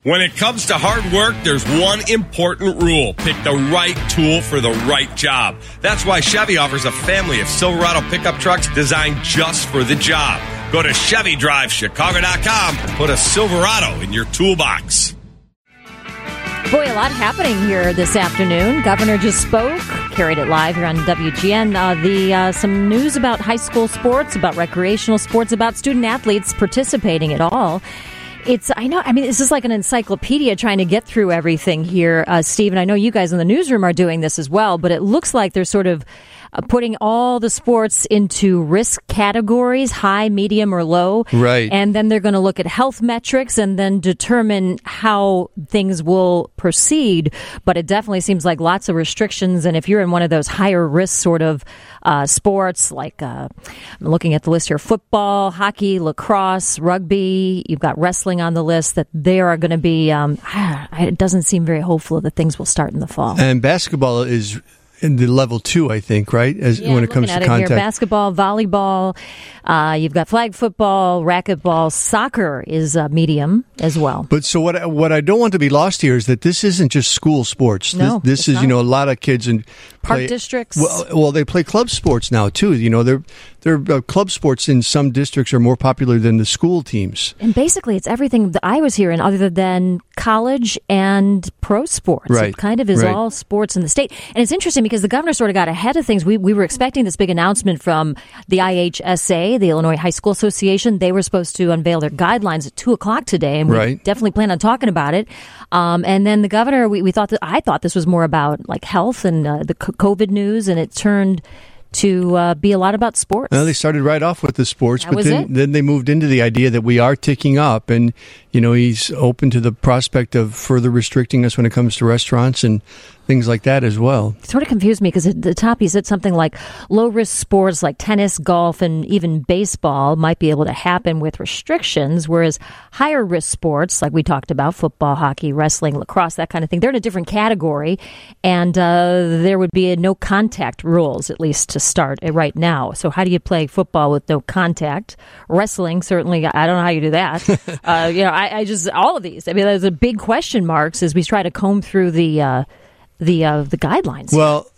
When it comes to hard work, there's one important rule. Pick the right tool for the right job. That's why Chevy offers a family of Silverado pickup trucks designed just for the job. Go to ChevyDriveChicago.com and put a Silverado in your toolbox. Boy, a lot happening here this afternoon. Governor just spoke, carried it live here on WGN. Some news about high school sports, about recreational sports, about student athletes participating at all. This is like an encyclopedia trying to get through everything here, Steve. And I know you guys in the newsroom are doing this as well, but it looks like they're sort of putting all the sports into risk categories, high, medium, or low. Right. And then they're going to look at health metrics and then determine how things will proceed. But it definitely seems like lots of restrictions. And if you're in one of those higher risk sort of sports, like I'm looking at the list here, football, hockey, lacrosse, rugby, you've got wrestling on the list, that they are going to be, it doesn't seem very hopeful that things will start in the fall. And basketball is in the level 2, I think, right? When it comes to contact. Here. Basketball, volleyball, you've got flag football, racquetball, soccer is medium as well. But so what I don't want to be lost here is that this isn't just school sports. No, this is not. A lot of kids in Park districts. Well, they play club sports now too. Their club sports in some districts are more popular than the school teams. And basically, it's everything that I was hearing other than college and pro sports. Right. It kind of is all sports in the state. And it's interesting because the governor sort of got ahead of things. We were expecting this big announcement from the IHSA, the Illinois High School Association. They were supposed to unveil their guidelines at 2:00 today, and we definitely plan on talking about it. And then the governor, I thought this was more about like health and the COVID news, and it turned to be a lot about sports. Well, they started right off with the sports, but then they moved into the idea that we are ticking up, and he's open to the prospect of further restricting us when it comes to restaurants and things like that as well. It sort of confused me because at the top he said something like low-risk sports like tennis, golf, and even baseball might be able to happen with restrictions, whereas higher-risk sports, like we talked about, football, hockey, wrestling, lacrosse, that kind of thing, they're in a different category, and there would be no-contact rules, at least to start right now. So how do you play football with no contact? Wrestling, certainly, I don't know how you do that. I just, all of these, I mean, there's a big question marks as we try to comb through the guidelines. Well,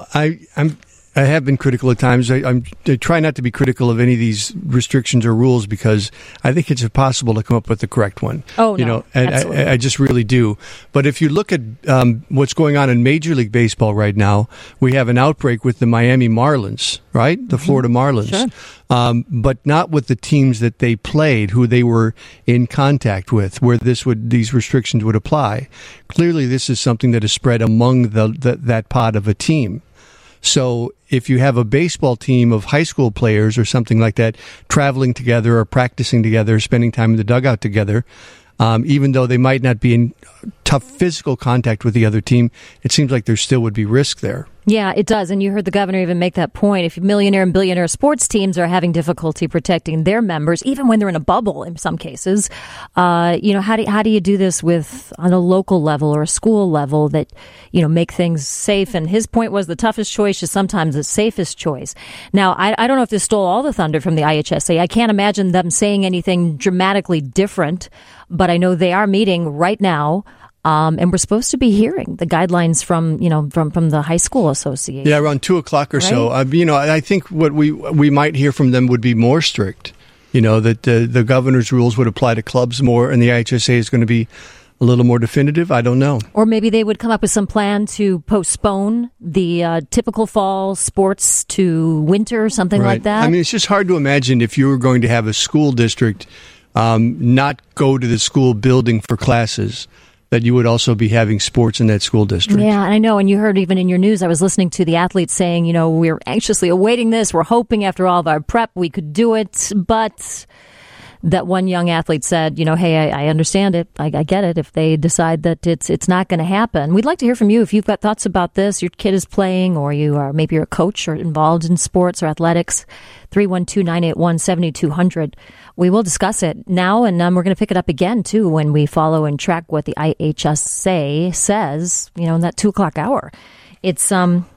I have been critical at times. I try not to be critical of any of these restrictions or rules because I think it's impossible to come up with the correct one. Oh, no, absolutely. I just really do. But if you look at what's going on in Major League Baseball right now, we have an outbreak with the Miami Marlins, right? The Florida Marlins. Sure. But not with the teams that they played, who they were in contact with, where these restrictions would apply. Clearly, this is something that is spread among that pod of a team. So if you have a baseball team of high school players or something like that traveling together or practicing together, spending time in the dugout together, even though they might not be in tough physical contact with the other team, it seems like there still would be risk there. Yeah, it does. And you heard the governor even make that point. If millionaire and billionaire sports teams are having difficulty protecting their members, even when they're in a bubble in some cases, how do you do this on a local level or a school level that, make things safe? And his point was the toughest choice is sometimes the safest choice. Now, I don't know if this stole all the thunder from the IHSA. I can't imagine them saying anything dramatically different, but I know they are meeting right now. And we're supposed to be hearing the guidelines from the high school association. Yeah, around 2:00 or so. I think what we might hear from them would be more strict. That the governor's rules would apply to clubs more, and the IHSA is going to be a little more definitive. I don't know. Or maybe they would come up with some plan to postpone the typical fall sports to winter, something like that. I mean, it's just hard to imagine if you were going to have a school district not go to the school building for classes, that you would also be having sports in that school district. Yeah, I know. And you heard even in your news, I was listening to the athletes saying, we're anxiously awaiting this. We're hoping after all of our prep we could do it. But that one young athlete said, hey, I understand it. I get it. If they decide that it's not going to happen. We'd like to hear from you if you've got thoughts about this. Your kid is playing, or maybe you're a coach or involved in sports or athletics. 312-981-7200. We will discuss it now, and we're going to pick it up again, too, when we follow and track what the IHSA says, in that 2:00 hour. It's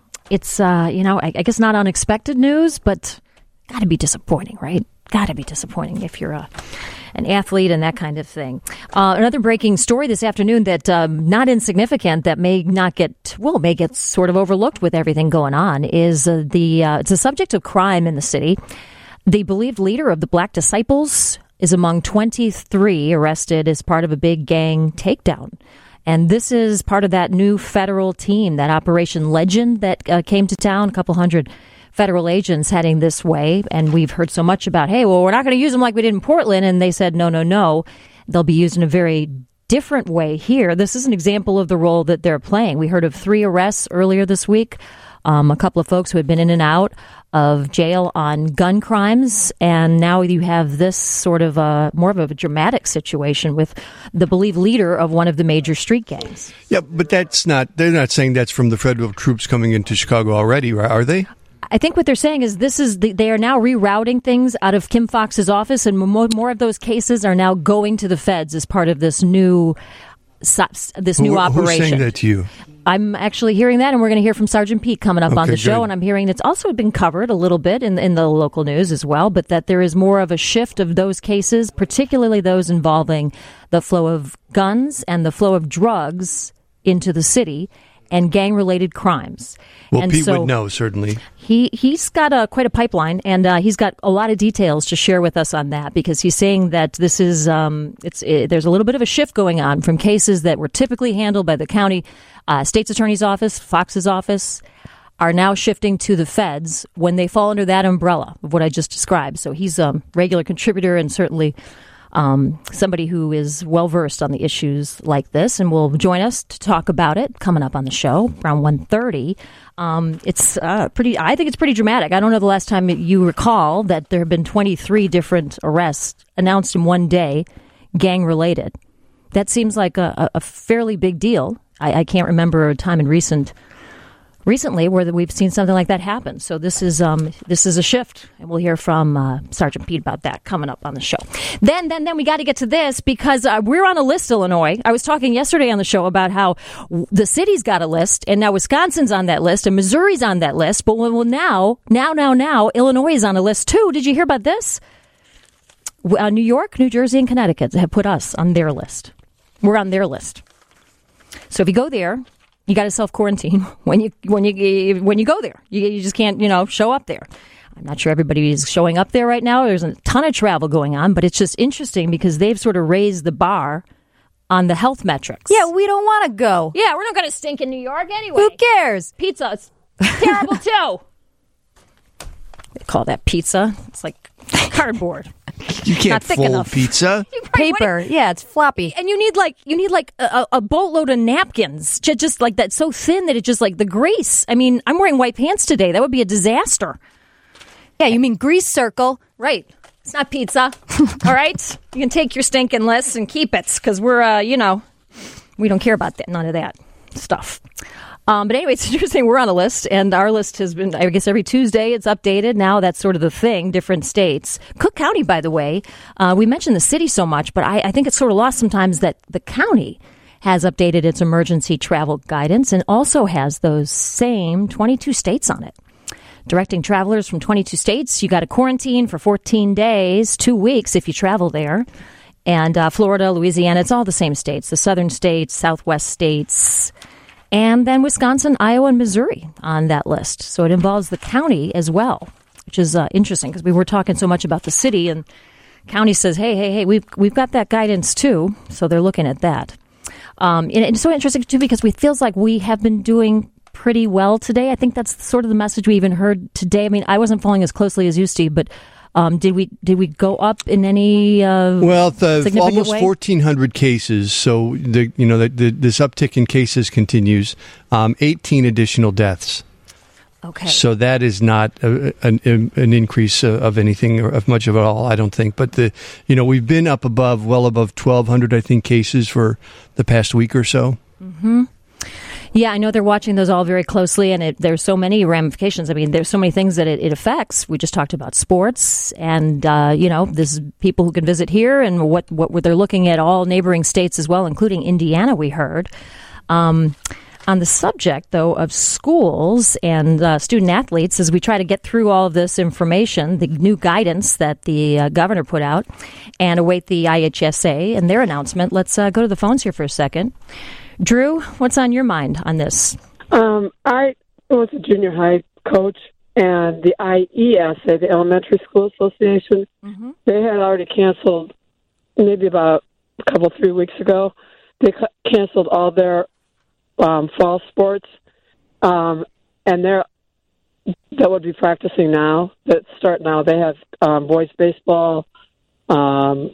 I guess not unexpected news, but got to be disappointing, right? Got to be disappointing if you're an athlete and that kind of thing. Another breaking story this afternoon that not insignificant, that may get sort of overlooked with everything going on, is it's a subject of crime in the city. The believed leader of the Black Disciples is among 23 arrested as part of a big gang takedown. And this is part of that new federal team, that Operation Legend that came to town, a couple hundred federal agents heading this way. And we've heard so much about, hey, well, we're not going to use them like we did in Portland. And they said, no. They'll be used in a very different way here. This is an example of the role that they're playing. We heard of 3 arrests earlier this week. A couple of folks who had been in and out of jail on gun crimes, and now you have this sort of more of a dramatic situation with the believed leader of one of the major street gangs. Yeah, but they're not saying that's from the federal troops coming into Chicago already, are they? I think what they're saying is they are now rerouting things out of Kim Foxx's office, and more of those cases are now going to the feds as part of this new operation. Who's saying that to you? I'm actually hearing that, and we're going to hear from Sergeant Pete coming up on the show. Good. And I'm hearing it's also been covered a little bit in the local news as well, but that there is more of a shift of those cases, particularly those involving the flow of guns and the flow of drugs into the city and gang-related crimes. Well, and Pete would know, certainly. He's got quite a pipeline, and he's got a lot of details to share with us on that, because he's saying that this is there's a little bit of a shift going on from cases that were typically handled by the county state's attorney's office, Fox's office, are now shifting to the feds when they fall under that umbrella of what I just described. So he's a regular contributor and certainly somebody who is well-versed on the issues like this, and will join us to talk about it coming up on the show around 1:30. I think it's pretty dramatic. I don't know the last time you recall that there have been 23 different arrests announced in one day, gang-related. That seems like a fairly big deal. I can't remember a time in recently where we've seen something like that happen. So this is a shift, and we'll hear from Sergeant Pete about that coming up on the show. Then we got to get to this, because we're on a list, Illinois. I was talking yesterday on the show about how the city's got a list, and now Wisconsin's on that list, and Missouri's on that list. But now, Illinois is on a list too. Did you hear about this? New York, New Jersey, and Connecticut have put us on their list. We're on their list. So if you go there, you got to self-quarantine when you go there. You just can't, show up there. I'm not sure everybody is showing up there right now. There's a ton of travel going on, but it's just interesting because they've sort of raised the bar on the health metrics. Yeah, we don't want to go. Yeah, we're not going to stink in New York anyway. Who cares? Pizza's terrible too. They call that pizza. It's like cardboard. You can't fold pizza. Paper. Yeah, it's floppy. And you need like a boatload of napkins, just like that, so thin that it just like the grease. I mean, I'm wearing white pants today. That would be a disaster. Yeah, you mean grease circle. Right. It's not pizza. All right? You can take your stinking list and keep it, because we're, we don't care about that, none of that stuff. But anyway, it's interesting. We're on a list, and our list has been, I guess, every Tuesday it's updated. Now that's sort of the thing, different states. Cook County, by the way, we mentioned the city so much, but I think it's sort of lost sometimes that the county has updated its emergency travel guidance and also has those same 22 states on it. Directing travelers from 22 states, you got to quarantine for 14 days, 2 weeks if you travel there. And Florida, Louisiana, it's all the same states, the southern states, southwest states, and then Wisconsin, Iowa, and Missouri on that list. So it involves the county as well, which is interesting because we were talking so much about the city, and county says, hey, we've got that guidance too. So they're looking at that. And it's so interesting too because it feels like we have been doing pretty well today. I think that's sort of the message we even heard today. I mean, I wasn't following as closely as you, Steve, but did we go up in any almost way? 1,400 cases. So this uptick in cases continues. 18 additional deaths. Okay. So that is not an increase of anything or of much of it all, I don't think. But we've been up well above 1,200, I think, cases for the past week or so. Mm-hmm. Yeah, I know they're watching those all very closely, and there's so many ramifications. I mean, there's so many things that it affects. We just talked about sports, and this is people who can visit here, and what they're looking at all neighboring states as well, including Indiana. We heard. On the subject, though, of schools and student athletes, as we try to get through all of this information, the new guidance that the governor put out, and await the IHSA and their announcement, let's go to the phones here for a second. Drew, what's on your mind on this? I was a junior high coach, and the IESA, the Elementary School Association, they had already canceled maybe about 3 weeks ago. They canceled all their fall sports, and that would be practicing now. That start now. They have boys baseball, golf,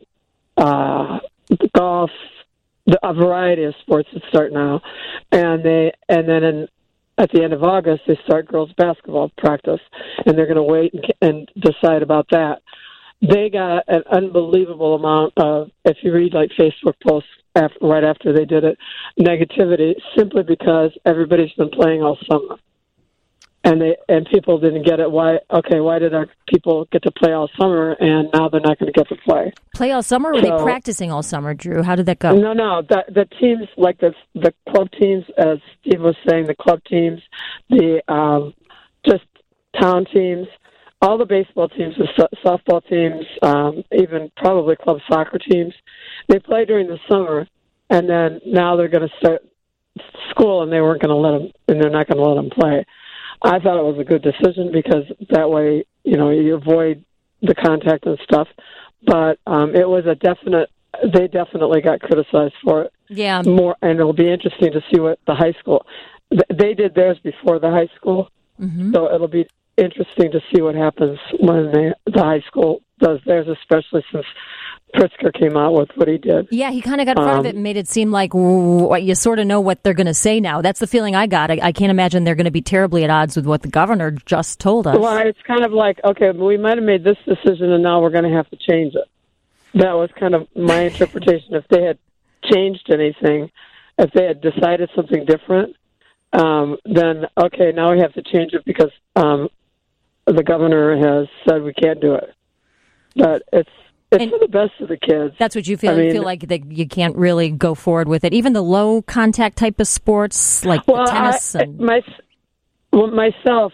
a variety of sports that start now, and then at the end of August they start girls basketball practice, and they're going to wait and decide about that. They got an unbelievable amount of, if you read like Facebook posts right after they did it, negativity, simply because everybody's been playing all summer. And people didn't get it. Why did our people get to play all summer and now they're not going to get to play? Play all summer, or were they practicing all summer, Drew? How did that go? No. The teams, like the club teams, as Steve was saying, the club teams, the just town teams, all the baseball teams, the softball teams, even probably club soccer teams, they play during the summer, and then now they're going to start school, and they're not going to let them play. I thought it was a good decision because that way, you avoid the contact and stuff. But it was they definitely got criticized for it. Yeah. More, and it'll be interesting to see what the high school, they did theirs before the high school. Mm-hmm. So it'll be interesting to see what happens when the high school does theirs, especially since Pritzker came out with what he did. Yeah, he kind of got in front of it and made it seem like you sort of know what they're going to say now. That's the feeling I got. I can't imagine they're going to be terribly at odds with what the governor just told us. Well, it's kind of like, okay, we might have made this decision and now we're going to have to change it. That was kind of my interpretation. If they had changed anything, if they had decided something different, then, okay, now we have to change it because the governor has said we can't do it. But it's for the best of the kids. That's what you feel. You feel like that you can't really go forward with it. Even the low contact type of sports like tennis. Myself,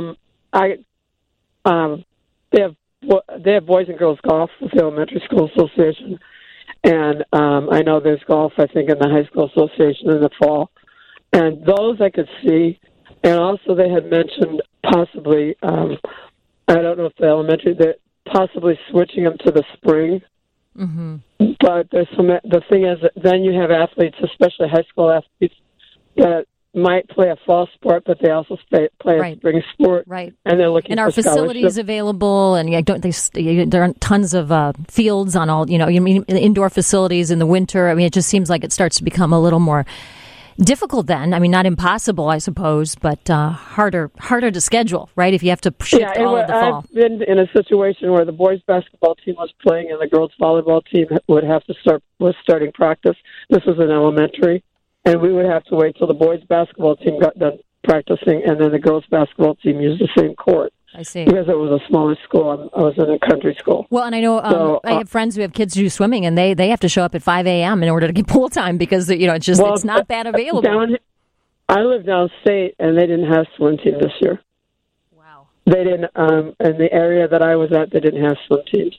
they have boys and girls golf with the Elementary School Association, and I know there's golf, I think, in the High School Association in the fall, and those I could see. And also, they had mentioned possibly, I don't know if the elementary, they're possibly switching them to the spring. Mm-hmm. But the thing is, then you have athletes, especially high school athletes, that might play a fall sport, but they also play a spring sport. Right. And they're looking for our facilities available, and there aren't tons of fields on all, indoor facilities in the winter. I mean, it just seems like it starts to become a little more difficult then. I mean, not impossible, I suppose, but harder to schedule, right? If you have to shift all of the fall. I've been in a situation where the boys basketball team was playing and the girls volleyball team was starting practice. This was in elementary, and we would have to wait till the boys basketball team got done practicing, and then the girls basketball team used the same court. I see. Because it was a smaller school. I was in a country school. Well, and I know I have friends who have kids who do swimming, and they have to show up at 5 a.m. in order to get pool time because it's not that available. I live downstate, and they didn't have swim team this year. Wow. They didn't. In the area that I was at, they didn't have swim teams.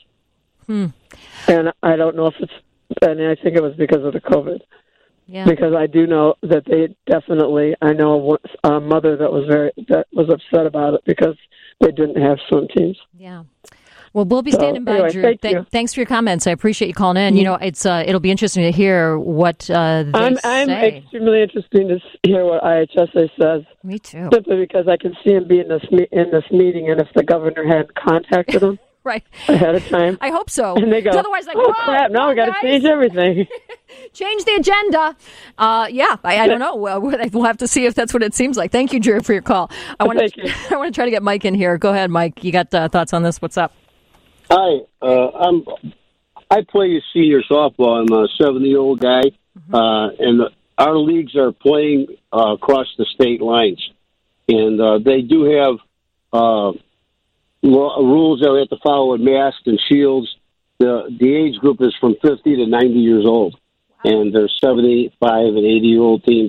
And I don't know if and I think it was because of the COVID. Yeah. Because I do know that they definitely. I know a mother that was upset about it because they didn't have swim teams. Yeah. Well, we'll be standing by, anyway, Drew. Thanks for your comments. I appreciate you calling in. Mm-hmm. It'll be interesting to hear what they say. I'm extremely interested to hear what IHSA says. Me too. Simply because I can see him be in this meeting, and if the governor had contacted him right ahead of time, I hope so. And they go, otherwise, crap! Now we got to change everything. Change the agenda. I don't know. We'll have to see if that's what it seems like. Thank you, Drew, for your call. I want to try to get Mike in here. Go ahead, Mike. You got thoughts on this? What's up? Hi. I play senior softball. I'm a 70-year-old guy, and our leagues are playing across the state lines, and they do have rules that we have to follow with masks and shields. The age group is from 50 to 90 years old. And there's 75 and 80-year-old teams.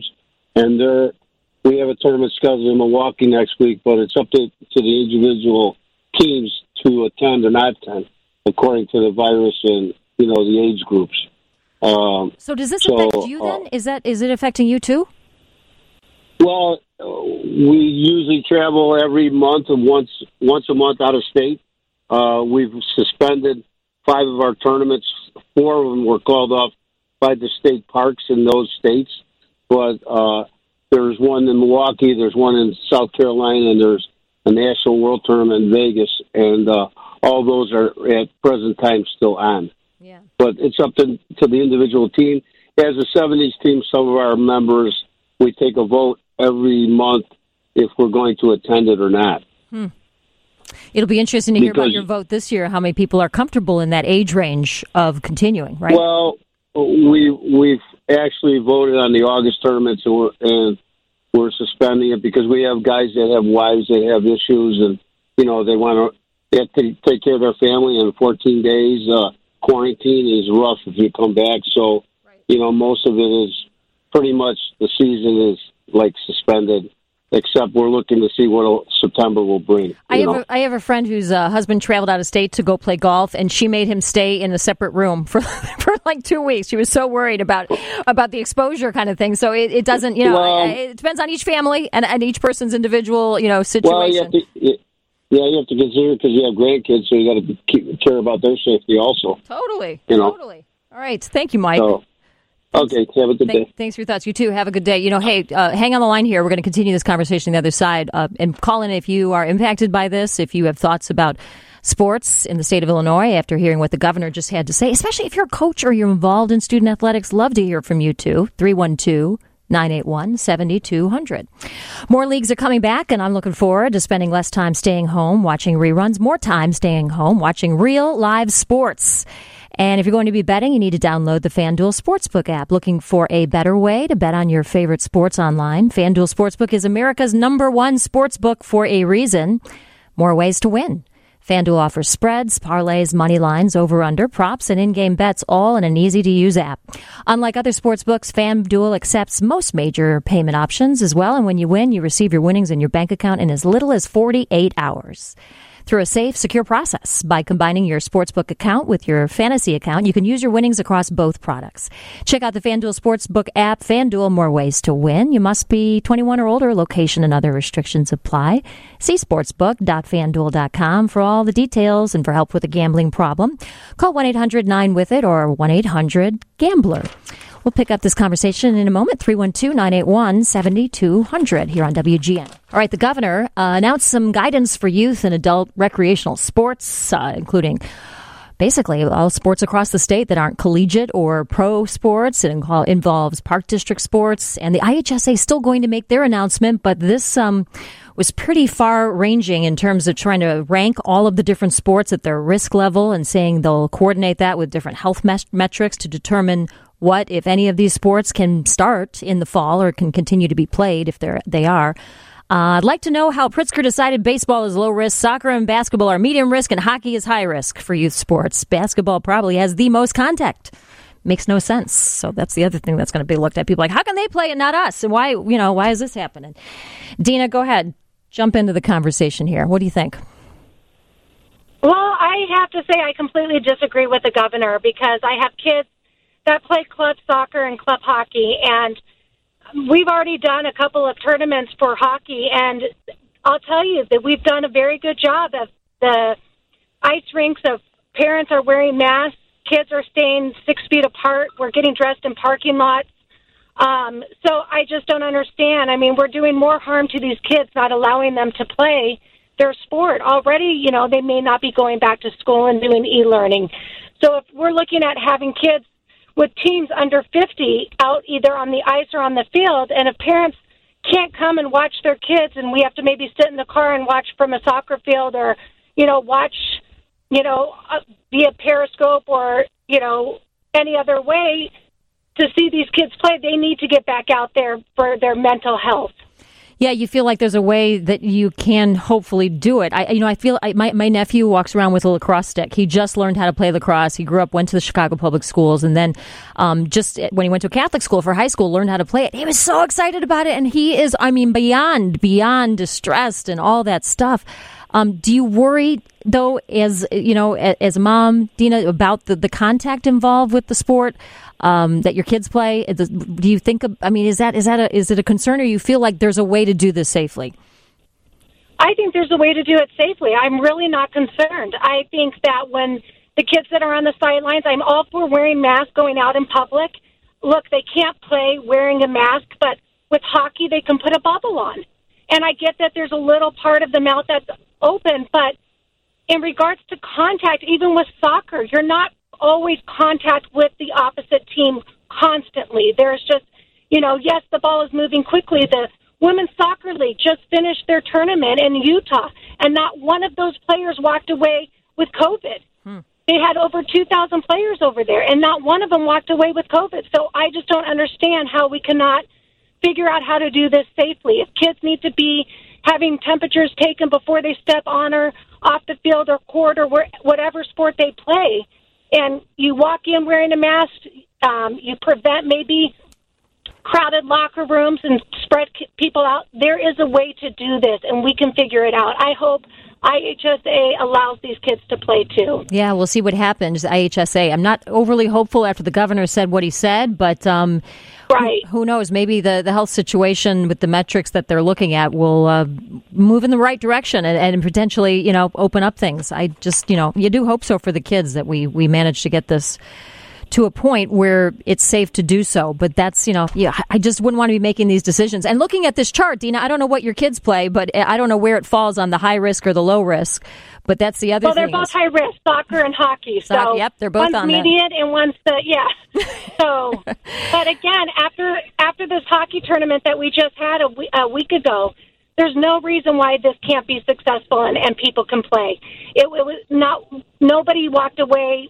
and we have a tournament scheduled in Milwaukee next week, but it's up to the individual teams to attend or not attend, according to the virus and the age groups. So does this affect you then? Is it affecting you too? Well, we usually travel every month and once a month out of state. We've suspended 5 of our tournaments. 4 of them were called off by the state parks in those states. But there's one in Milwaukee, there's one in South Carolina, and there's a National World Tournament in Vegas. And all those are at present time still on. Yeah. But it's up to the individual team. As a 70s team, some of our members, we take a vote every month if we're going to attend it or not. It'll be interesting to hear about your vote this year, how many people are comfortable in that age range of continuing, right? Well, we've actually voted on the August tournaments, and we're suspending it because we have guys that have wives that have issues, and, they have to take care of their family in 14 days. Quarantine is rough if you come back. So, most of it is pretty much the season is suspended, except we're looking to see what September will bring. I have a friend whose husband traveled out of state to go play golf, and she made him stay in a separate room for 2 weeks. She was so worried about the exposure kind of thing. So it doesn't, it depends on each family and each person's individual, situation. Well, you have to consider because you have grandkids, so you got to care about their safety also. Totally. Totally. All right. Thank you, Mike. So, okay. Have a good day. Thanks for your thoughts. You too. Have a good day. Hey, hang on the line here. We're going to continue this conversation on the other side. And call in if you are impacted by this, if you have thoughts about sports in the state of Illinois after hearing what the governor just had to say, especially if you're a coach or you're involved in student athletics. Love to hear from you too. 312-981-7200. More leagues are coming back, and I'm looking forward to spending less time staying home watching reruns, more time staying home watching real live sports. And if you're going to be betting, you need to download the FanDuel Sportsbook app. Looking for a better way to bet on your favorite sports online? FanDuel Sportsbook is America's #1 sportsbook for a reason. More ways to win. FanDuel offers spreads, parlays, money lines, over-under, props, and in-game bets, all in an easy-to-use app. Unlike other sportsbooks, FanDuel accepts most major payment options as well, and when you win, you receive your winnings in your bank account in as little as 48 hours. Through a safe, secure process. By combining your sportsbook account with your fantasy account, you can use your winnings across both products. Check out the FanDuel Sportsbook app. FanDuel, more ways to win. You must be 21 or older. Location and other restrictions apply. See sportsbook.fanduel.com for all the details and for help with a gambling problem. Call 1-800-9-WITH-IT or 1-800-GAMBLER. We'll pick up this conversation in a moment. 312-981-7200 here on WGN. All right, the governor announced some guidance for youth and adult recreational sports, including basically all sports across the state that aren't collegiate or pro sports. It involves park district sports. And the IHSA is still going to make their announcement, but this was pretty far-ranging in terms of trying to rank all of the different sports at their risk level and saying they'll coordinate that with different health metrics to determine what, if any of these sports can start in the fall or can continue to be played if they are. I'd like to know how Pritzker decided baseball is low risk, soccer and basketball are medium risk, and hockey is high risk for youth sports. Basketball probably has the most contact. Makes no sense. So that's the other thing that's going to be looked at. People are like, how can they play and not us? And why is this happening? Dina, go ahead. Jump into the conversation here. What do you think? Well, I have to say I completely disagree with the governor because I have kids that play club soccer and club hockey, and we've already done a couple of tournaments for hockey, and I'll tell you that we've done a very good job of the ice rinks of parents are wearing masks, kids are staying 6 feet apart, we're getting dressed in parking lots. So I just don't understand. I mean, we're doing more harm to these kids, not allowing them to play their sport. Already, they may not be going back to school and doing e-learning. So if we're looking at having kids with teams under 50 out either on the ice or on the field, and if parents can't come and watch their kids and we have to maybe sit in the car and watch from a soccer field or, watch, via Periscope or, any other way to see these kids play, they need to get back out there for their mental health. Yeah, you feel like there's a way that you can hopefully do it. I feel my nephew walks around with a lacrosse stick. He just learned how to play lacrosse. He grew up, went to the Chicago public schools, and then just when he went to a Catholic school for high school, learned how to play it. He was so excited about it, and he is, beyond distressed and all that stuff. Do you worry, though, as a mom, Dina, about the contact involved with the sport that your kids play? Do you think? Is it a concern, or you feel like there's a way to do this safely? I think there's a way to do it safely. I'm really not concerned. I think that when the kids that are on the sidelines, I'm all for wearing masks going out in public. Look, they can't play wearing a mask, but with hockey, they can put a bubble on. And I get that there's a little part of the mouth that's open, but in regards to contact, even with soccer, you're not always contact with the opposite team constantly. There's just, yes, the ball is moving quickly. The Women's Soccer League just finished their tournament in Utah, and not one of those players walked away with COVID. They had over 2,000 players over there, and not one of them walked away with COVID. So I just don't understand how we cannot figure out how to do this safely. If kids need to be having temperatures taken before they step on or off the field or court or whatever sport they play, and you walk in wearing a mask, you prevent maybe crowded locker rooms and spread people out. There is a way to do this, and we can figure it out. I hope IHSA allows these kids to play too. Yeah, we'll see what happens. IHSA. I'm not overly hopeful after the governor said what he said, but right. Who knows? Maybe the health situation with the metrics that they're looking at will move in the right direction and potentially, open up things. I just, you do hope so for the kids that we manage to get this to a point where it's safe to do so. But that's, I just wouldn't want to be making these decisions. And looking at this chart, Dina, I don't know what your kids play, but I don't know where it falls on the high risk or the low risk. But that's the other thing. Well, they're both high risk, soccer and hockey. So yep, they're both one's on mediate and one's So, but again, after this hockey tournament that we just had a week ago, there's no reason why this can't be successful and people can play. It was not. Nobody walked away.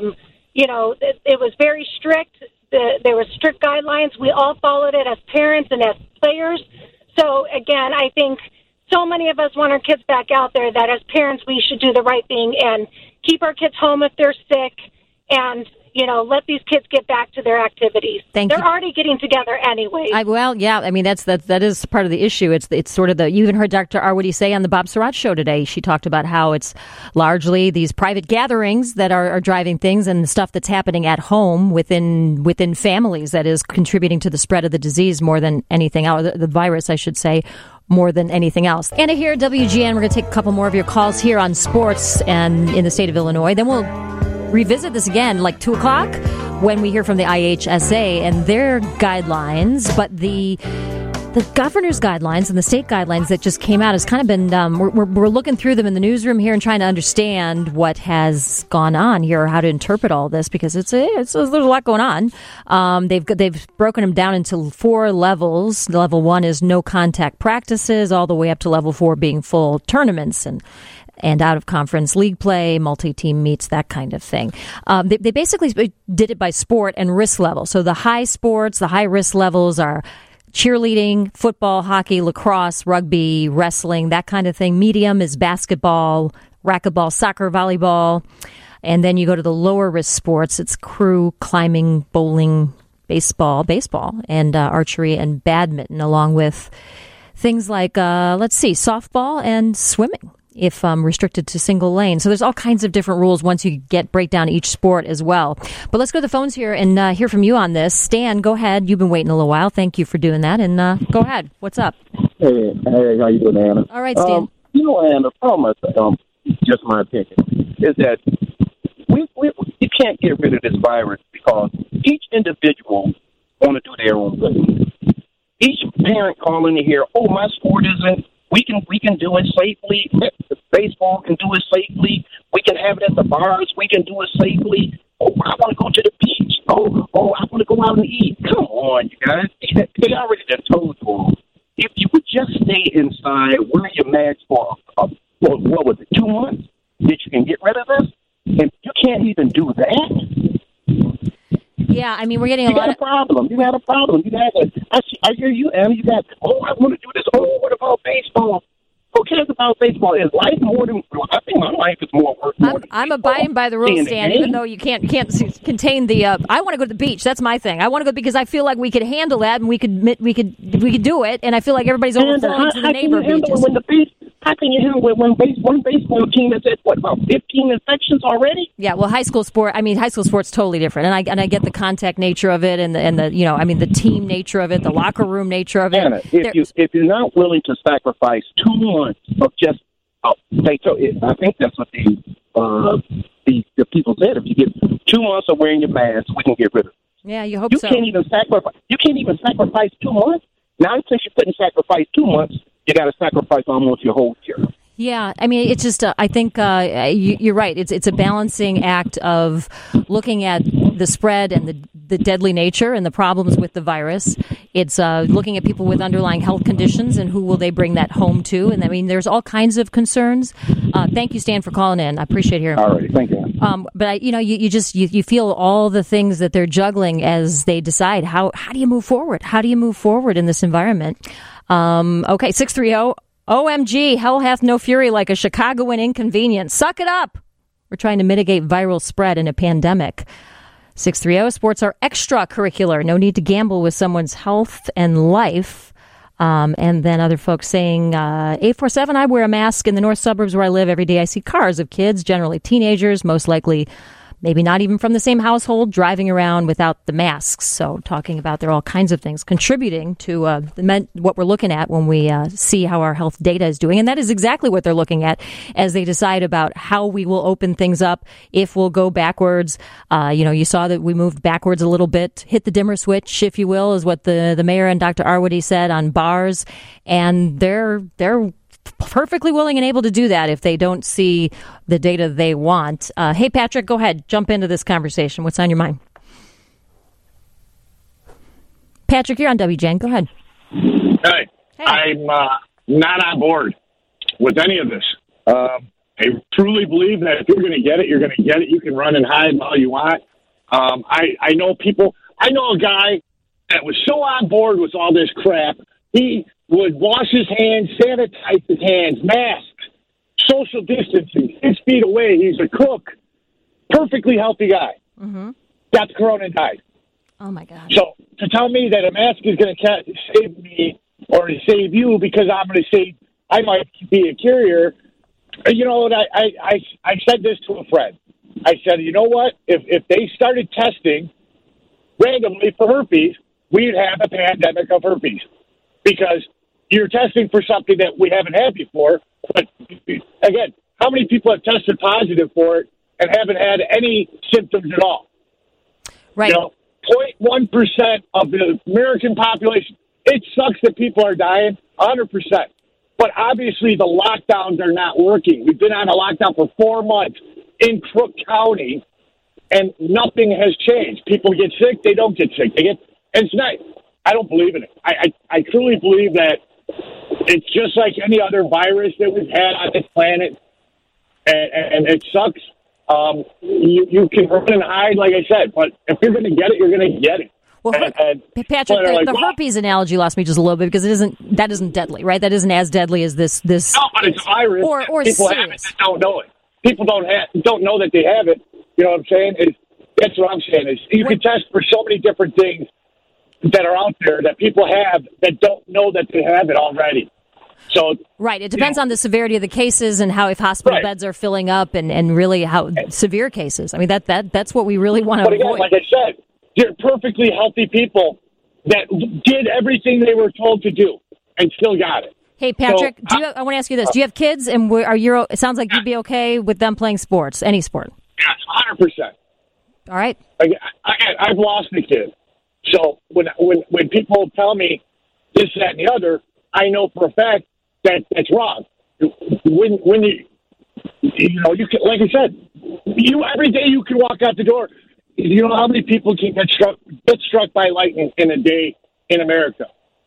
It was very strict. There were strict guidelines. We all followed it as parents and as players. So, again, I think so many of us want our kids back out there that as parents we should do the right thing and keep our kids home if they're sick and, let these kids get back to their activities. They're already getting together anyway. That is part of the issue. It's sort of you even heard Dr. Arwady say on the Bob Surratt show today. She talked about how it's largely these private gatherings that are driving things and the stuff that's happening at home within families that is contributing to the spread of the disease more than anything else, the virus, I should say, more than anything else. Anna here at WGN. We're going to take a couple more of your calls here on sports and in the state of Illinois. Then we'll revisit this again like 2 o'clock when we hear from the IHSA and their guidelines. But the governor's guidelines and the state guidelines that just came out has kind of been, we're looking through them in the newsroom here and trying to understand what has gone on here or how to interpret all this because there's a lot going on. They've broken them down into 4 levels. Level 1 is no contact practices, all the way up to level 4 being full tournaments and out-of-conference league play, multi-team meets, that kind of thing. They basically did it by sport and risk level. So the high sports, the high-risk levels are cheerleading, football, hockey, lacrosse, rugby, wrestling, that kind of thing. Medium is basketball, racquetball, soccer, volleyball. And then you go to the lower-risk sports. It's crew, climbing, bowling, baseball, and archery and badminton, along with things like, softball and swimming, if restricted to single lane. So there's all kinds of different rules once you break down each sport as well. But let's go to the phones here and hear from you on this. Stan, go ahead. You've been waiting a little while. Thank you for doing that. And go ahead. What's up? Hey, how you doing, Anna? All right, Stan. Anna, the problem, just my opinion, is that we can't get rid of this virus because each individual want to do their own thing. Each parent calling in here, my sport isn't. We can do it safely. Baseball can do it safely. We can have it at the bars. We can do it safely. I want to go to the beach. I want to go out and eat. Come on, you guys. They already done told you all. If you would just stay inside, wear your mask for, what was it, 2 months, that you can get rid of this? And you can't even do that? Yeah, I mean, we're getting a You lot got a problem. You got a problem. I hear you, Em. You got, I want to do this. Oh, what about baseball? Who cares about baseball? Is life more than, I think my life is more worth more than I'm baseball. abiding by the rules, Seeing Stan, game. even though you can't contain the. I want to go to the beach. That's my thing. I want to go because I feel like we could handle that and we could do it. And I feel like everybody's overflowing to the neighbor beaches. How can you handle it when one baseball team has had, about 15 infections already? Yeah, well, high school sport's totally different, and I get the contact nature of it, and the the team nature of it, the locker room nature of it. Anna, if you're not willing to sacrifice 2 months of just, I think that's what the people said. If you get 2 months of wearing your mask, we can get rid of it. Yeah, you hope You so. can't even sacrifice 2 months. Now, since you couldn't sacrifice 2 months, you got to sacrifice almost your whole year. Yeah, I mean, it's just, I think you're right. It's a balancing act of looking at the spread and the deadly nature and the problems with the virus. It's looking at people with underlying health conditions and who will they bring that home to. And I mean, there's all kinds of concerns. Thank you, Stan, for calling in. I appreciate hearing. All right, thank you. But you feel all the things that they're juggling as they decide how do you move forward? How do you move forward in this environment? Okay, 630. OMG, hell hath no fury like a Chicagoan inconvenience. Suck it up. We're trying to mitigate viral spread in a pandemic. 630, sports are extracurricular. No need to gamble with someone's health and life. And then other folks saying, 847, I wear a mask in the north suburbs where I live. Every day I see cars of kids, generally teenagers, most likely maybe not even from the same household, driving around without the masks. So talking about there are all kinds of things contributing to what we're looking at when we see how our health data is doing. And that is exactly what they're looking at as they decide about how we will open things up, if we'll go backwards. You saw that we moved backwards a little bit, hit the dimmer switch, if you will, is what the mayor and Dr. Arwady said on bars. And they're perfectly willing and able to do that if they don't see the data they want. Hey, Patrick, go ahead. Jump into this conversation. What's on your mind? Patrick, you're on WJN. Go ahead. Hey. I'm not on board with any of this. I truly believe that if you're going to get it, you're going to get it. You can run and hide all you want. I know people. I know a guy that was so on board with all this crap. He would wash his hands, sanitize his hands, mask, social distancing, 6 feet away. He's a cook, perfectly healthy guy. Mm-hmm. Got the corona and died. Oh, my God. So to tell me that a mask is going to save me or to save you because I'm going to say I might be a carrier, you know what? I said this to a friend. I said, you know what? If they started testing randomly for herpes, we'd have a pandemic of herpes because you're testing for something that we haven't had before. But again, how many people have tested positive for it and haven't had any symptoms at all? Right. 0.1% of the American population. It sucks that people are dying, 100%. But obviously the lockdowns are not working. We've been on a lockdown for 4 months in Crook County, and nothing has changed. People get sick, they don't get sick. And it's not. I don't believe in it. I truly believe that it's just like any other virus that we've had on this planet, and it sucks. You can run and hide, like I said, but if you're going to get it, you're going to get it. Well, Patrick, the herpes analogy lost me just a little bit because that isn't deadly, right? That isn't as deadly as this. No, but it's a virus. Or people serious. have it that don't know it. People don't know that they have it. You know what I'm saying? That's what I'm saying. Is you can test for so many different things that are out there that people have that don't know that they have it already. So right, it depends on the severity of the cases and how if hospital beds are filling up and really how severe cases. I mean that's what we really want to avoid. But again, like I said, they're perfectly healthy people that did everything they were told to do and still got it. Hey Patrick, I want to ask you this: do you have kids? And it sounds like you'd be okay with them playing sports, any sport. Yes, 100%. All right. I've lost a kid. So when people tell me this, that, and the other, I know for a fact that that's wrong. When you can, like I said, every day you can walk out the door. You know how many people can get struck by lightning in a day in America?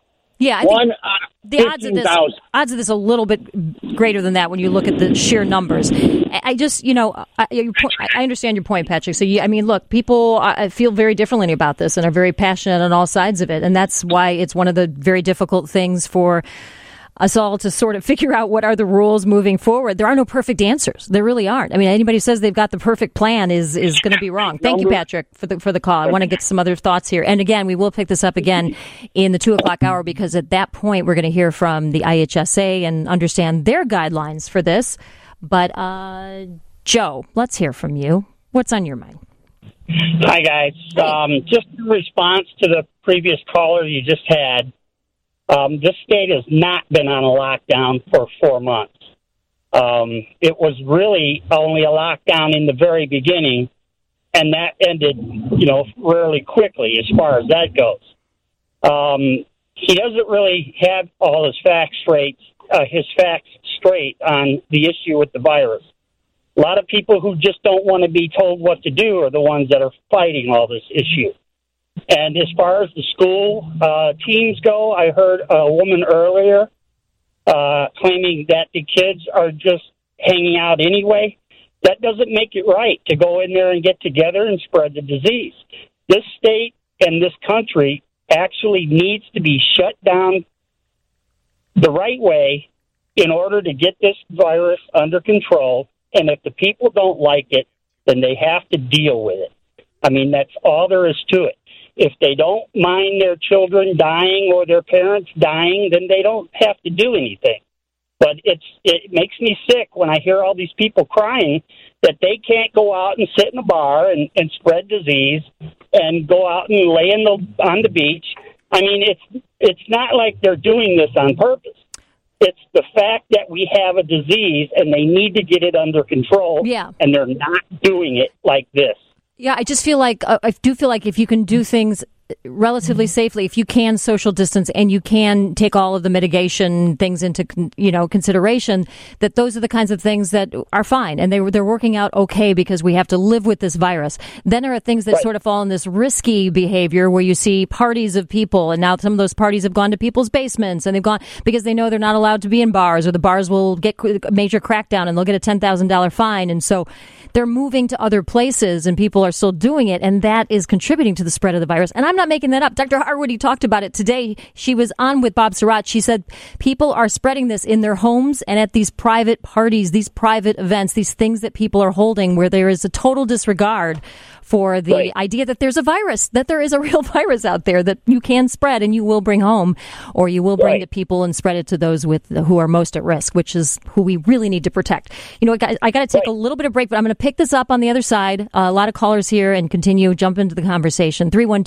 Yeah, I One think out of the odds of this a little bit greater than that when you look at the sheer numbers. I just, I understand your point, Patrick. So, look, people feel very differently about this and are very passionate on all sides of it, and that's why it's one of the very difficult things for us all to sort of figure out what are the rules moving forward. There are no perfect answers. There really aren't. I mean, anybody who says they've got the perfect plan is going to be wrong. Thank you, Patrick, for the call. I want to get some other thoughts here. And again, we will pick this up again in the 2:00 hour, because at that point we're going to hear from the IHSA and understand their guidelines for this. But Joe, let's hear from you. What's on your mind? Hi, guys. Just in response to the previous caller you just had, this state has not been on a lockdown for 4 months. It was really only a lockdown in the very beginning, and that ended, really quickly as far as that goes. He doesn't really have all his facts straight on the issue with the virus. A lot of people who just don't want to be told what to do are the ones that are fighting all this issue. And as far as the school teams go, I heard a woman earlier claiming that the kids are just hanging out anyway. That doesn't make it right to go in there and get together and spread the disease. This state and this country actually needs to be shut down the right way in order to get this virus under control. And if the people don't like it, then they have to deal with it. I mean, that's all there is to it. If they don't mind their children dying or their parents dying, then they don't have to do anything. But it makes me sick when I hear all these people crying that they can't go out and sit in a bar and spread disease and go out and lay on the beach. I mean, it's not like they're doing this on purpose. It's the fact that we have a disease and they need to get it under control, and they're not doing it like this. Yeah, I just feel like if you can do things relatively safely, if you can social distance and you can take all of the mitigation things into consideration, that those are the kinds of things that are fine and they're working out okay because we have to live with this virus. Then there are things that sort of fall in this risky behavior where you see parties of people, and now some of those parties have gone to people's basements and they've gone because they know they're not allowed to be in bars, or the bars will get a major crackdown and they'll get a $10,000 fine, and so they're moving to other places and people are still doing it, and that is contributing to the spread of the virus. And I'm not making that up. Dr. Harwood talked about it today. She was on with Bob Surratt. She said people are spreading this in their homes and at these private parties, these private events, these things that people are holding where there is a total disregard for the idea that there's a virus, that there is a real virus out there that you can spread and you will bring home, or you will bring to people and spread it to those who are most at risk, which is who we really need to protect. You know, guys, I got to take a little bit of break, but I'm going to pick this up on the other side. A lot of callers here and jump into the conversation.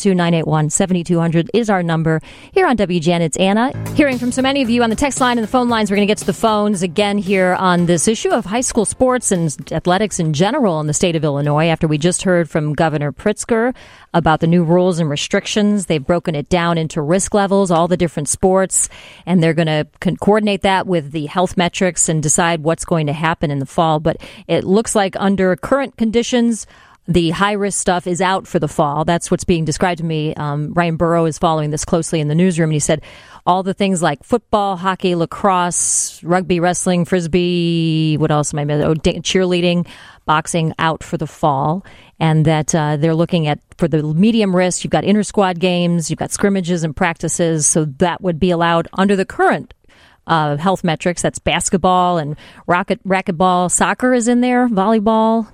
312-981-7200 is our number here on WGN. It's Anna. Hearing from so many of you on the text line and the phone lines, we're going to get to the phones again here on this issue of high school sports and athletics in general in the state of Illinois, after we just heard from Governor Pritzker about the new rules and restrictions. They've broken it down into risk levels, all the different sports, and they're going to coordinate that with the health metrics and decide what's going to happen in the fall. But it looks like under current conditions, the high-risk stuff is out for the fall. That's what's being described to me. Ryan Burrow is following this closely in the newsroom, and he said all the things like football, hockey, lacrosse, rugby, wrestling, frisbee, what else am I missing? Cheerleading, boxing out for the fall, and that they're looking at, for the medium risk, you've got inter-squad games, you've got scrimmages and practices, so that would be allowed under the current health metrics. That's basketball and racquetball. Soccer is in there, volleyball,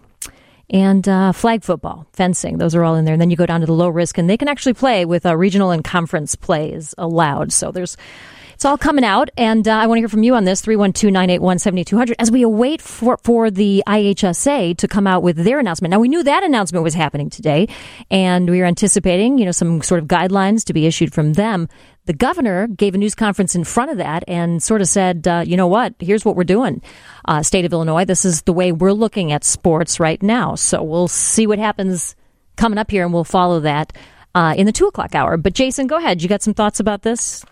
and flag football, fencing. Those are all in there. And then you go down to the low risk, and they can actually play with regional and conference plays allowed. So it's all coming out, and I want to hear from you on this, 312-981-7200, as we await for the IHSA to come out with their announcement. Now, we knew that announcement was happening today, and we were anticipating, some sort of guidelines to be issued from them. The governor gave a news conference in front of that and sort of said, you know what, here's what we're doing. State of Illinois, this is the way we're looking at sports right now. So we'll see what happens coming up here, and we'll follow that in the 2:00 hour. But Jason, go ahead. You got some thoughts about this?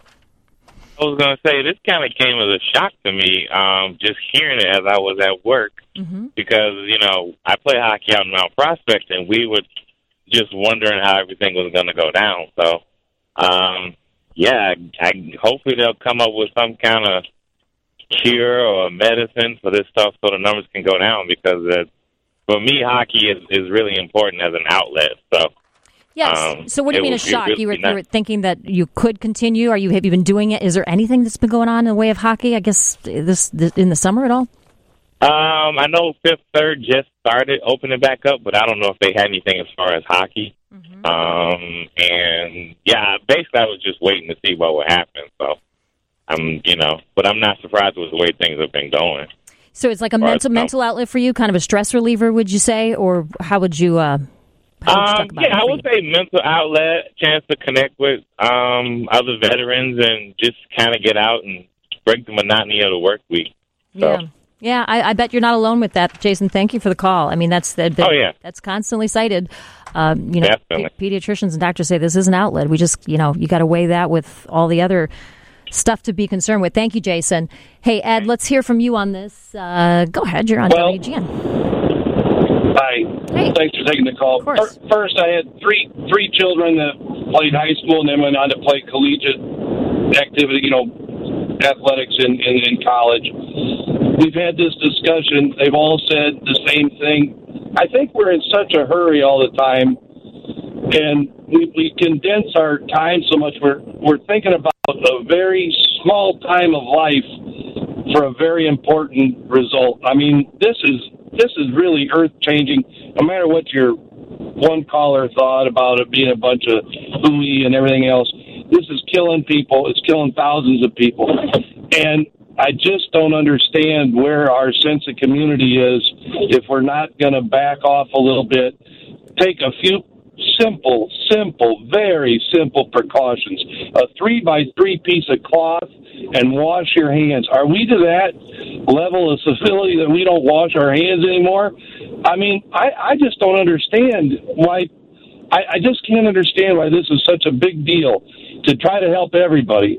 I was going to say, this kind of came as a shock to me, just hearing it as I was at work, because, I play hockey out in Mount Prospect, and we were just wondering how everything was going to go down. So, yeah, hopefully they'll come up with some kind of cure or medicine for this stuff so the numbers can go down, because for me, hockey is really important as an outlet. So. Yes. So what do you mean a shock? Really you were thinking that you could continue? Have you been doing it? Is there anything that's been going on in the way of hockey, I guess, this in the summer at all? I know Fifth Third just started opening back up, but I don't know if they had anything as far as hockey. Mm-hmm. And yeah, basically I was just waiting to see what would happen. So but I'm not surprised with the way things have been going. So it's like a mental outlet for you, kind of a stress reliever, would you say, or how would you? I would say mental outlet, chance to connect with other veterans and just kind of get out and break the monotony of the work week. So. Yeah, I bet you're not alone with that, Jason. Thank you for the call. I mean, that's constantly cited. Pediatricians and doctors say this is an outlet. We just, you got to weigh that with all the other stuff to be concerned with. Thank you, Jason. Hey, Ed, let's hear from you on this. Go ahead. You're on WGN. Hi. Hey. Thanks for taking the call. First, I had three children that played high school and then went on to play collegiate activity, athletics in college. We've had this discussion. They've all said the same thing. I think we're in such a hurry all the time, and we condense our time so much. We're thinking about a very small time of life for a very important result. I mean, this is really earth-changing, no matter what your one caller thought about it being a bunch of hooey and everything else. This is killing people. It's killing thousands of people. And I just don't understand where our sense of community is if we're not going to back off a little bit, take a few simple, very simple precautions. A 3x3 piece of cloth and wash your hands. Are we to that level of civility that we don't wash our hands anymore? I mean, I just don't understand why. I just can't understand why this is such a big deal to try to help everybody.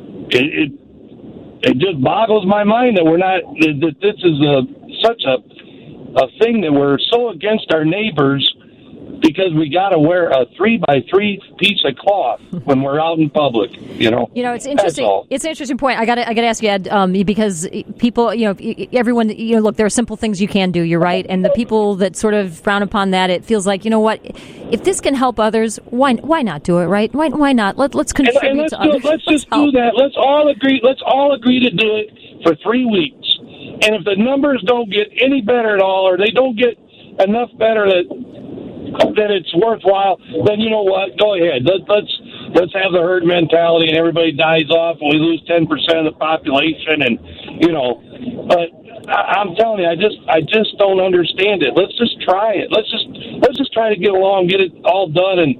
It just boggles my mind that we're not. That this is such a thing that we're so against our neighbors because we got to wear a 3x3 piece of cloth when we're out in public. It's interesting. It's an interesting point. I got to ask you, Ed, because people, everyone, look, there are simple things you can do. You're right, and the people that sort of frown upon that, it feels like, what, if this can help others, why not do it? Right? Why not? Let's contribute to others. Let's just do that. Let's all agree to do it for 3 weeks. And if the numbers don't get any better at all, or they don't get enough better that it's worthwhile, then you know what? Go ahead. Let's have the herd mentality, and everybody dies off, and we lose 10% of the population, and But I'm telling you, I just don't understand it. Let's just try it. Let's just try to get along, get it all done, and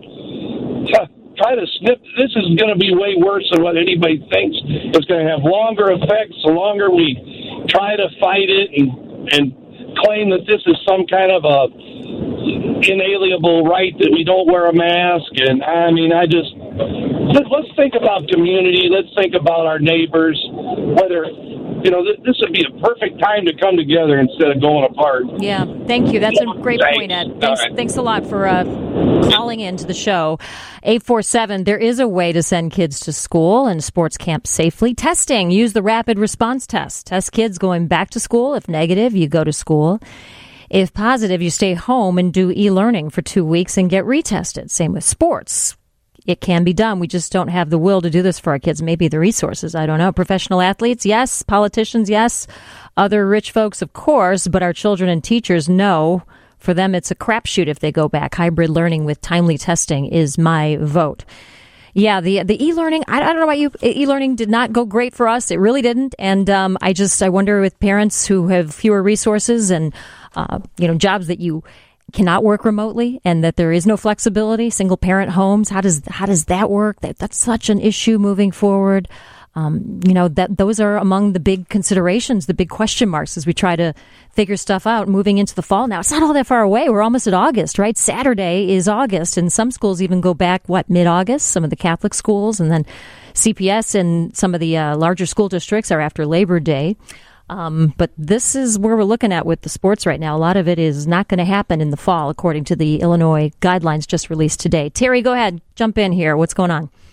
try to snip. This is going to be way worse than what anybody thinks. It's going to have longer effects the longer we try to fight it and claim that this is some kind of a inalienable right that we don't wear a mask. And I mean, let's think about community. Let's think about our neighbors. Whether this would be a perfect time to come together instead of going apart. Yeah, thank you. That's a great point, Ed. Thanks a lot for calling in to the show. 847, there is a way to send kids to school and sports camp safely. Testing. Use the rapid response test. Test kids going back to school. If negative, you go to school. If positive, you stay home and do e-learning for 2 weeks and get retested. Same with sports. It can be done. We just don't have the will to do this for our kids. Maybe the resources. I don't know. Professional athletes, yes. Politicians, yes. Other rich folks, of course. But our children and teachers know for them it's a crapshoot if they go back. Hybrid learning with timely testing is my vote. Yeah, the e-learning, I don't know about you. E-learning did not go great for us. It really didn't. And I wonder with parents who have fewer resources and, jobs that you cannot work remotely and that there is no flexibility, single parent homes, how does that work? That's such an issue moving forward. That those are among the big considerations, the big question marks as we try to figure stuff out moving into the fall. Now, it's not all that far away. We're almost at August, right? Saturday is August, and some schools even go back, mid-August, some of the Catholic schools, and then CPS and some of the larger school districts are after Labor Day. But this is where we're looking at with the sports right now. A lot of it is not going to happen in the fall, according to the Illinois guidelines just released today. Terry, go ahead. Jump in here. What's going on?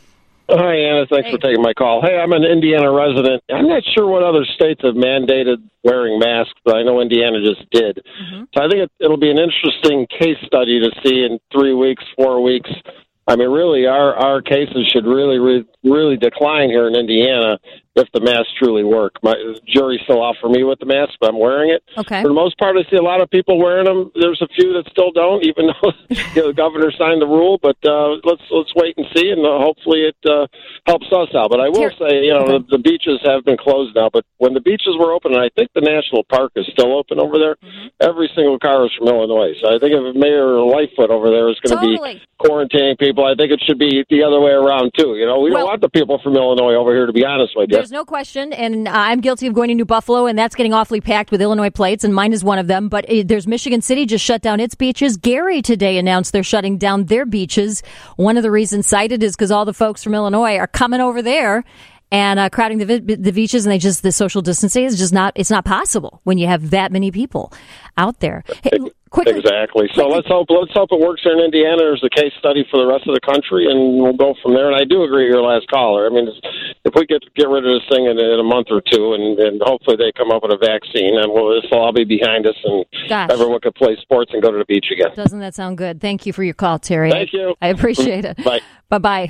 Hi, Anna. Thanks for taking my call. Hey, I'm an Indiana resident. I'm not sure what other states have mandated wearing masks, but I know Indiana just did. So I think it'll be an interesting case study to see in 3 weeks, 4 weeks. I mean, really, our cases should really decline here in Indiana if the masks truly work. My jury's still out for me with the mask, but I'm wearing it. Okay. For the most part, I see a lot of people wearing them. There's a few that still don't, even though the governor signed the rule. But let's wait and see, and hopefully it helps us out. But I will say, the beaches have been closed now. But when the beaches were open, and I think the national park is still open over there, every single car is from Illinois. So I think if Mayor Lightfoot over there is going to be quarantining people, I think it should be the other way around too. We don't want the people from Illinois over here, to be honest with you. There's no question, and I'm guilty of going to New Buffalo, and that's getting awfully packed with Illinois plates, and mine is one of them. But there's Michigan City just shut down its beaches. Gary today announced they're shutting down their beaches. One of the reasons cited is because all the folks from Illinois are coming over there and crowding the beaches, and the social distancing is just it's not possible when you have that many people out there. Hey, quickly. Exactly. So let's hope it works here in Indiana. There's a case study for the rest of the country, and we'll go from there. And I do agree with your last caller. I mean, if we get rid of this thing in a month or two, and hopefully they come up with a vaccine, and this will all be behind us, and everyone can play sports and go to the beach again. Doesn't that sound good? Thank you for your call, Terry. Thank you. I appreciate it. Bye. Bye-bye.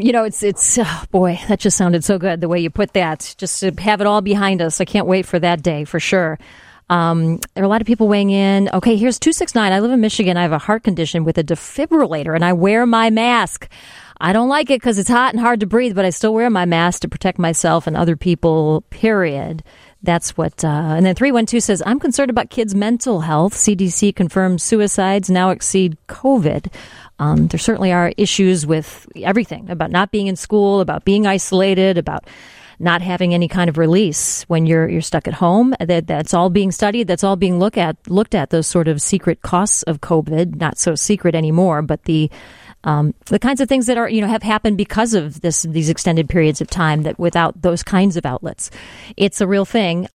It's boy, that just sounded so good, the way you put that. Just to have it all behind us. I can't wait for that day, for sure. There are a lot of people weighing in. Okay, here's 269. I live in Michigan. I have a heart condition with a defibrillator, and I wear my mask. I don't like it because it's hot and hard to breathe, but I still wear my mask to protect myself and other people, period. That's what, and then 312 says, I'm concerned about kids' mental health. CDC confirms suicides now exceed COVID. There certainly are issues with everything, about not being in school, about being isolated, about not having any kind of release when you're stuck at home. That's all being studied. That's all being looked at, those sort of secret costs of COVID, not so secret anymore, but the kinds of things that are, have happened because of these extended periods of time, that without those kinds of outlets, it's a real thing.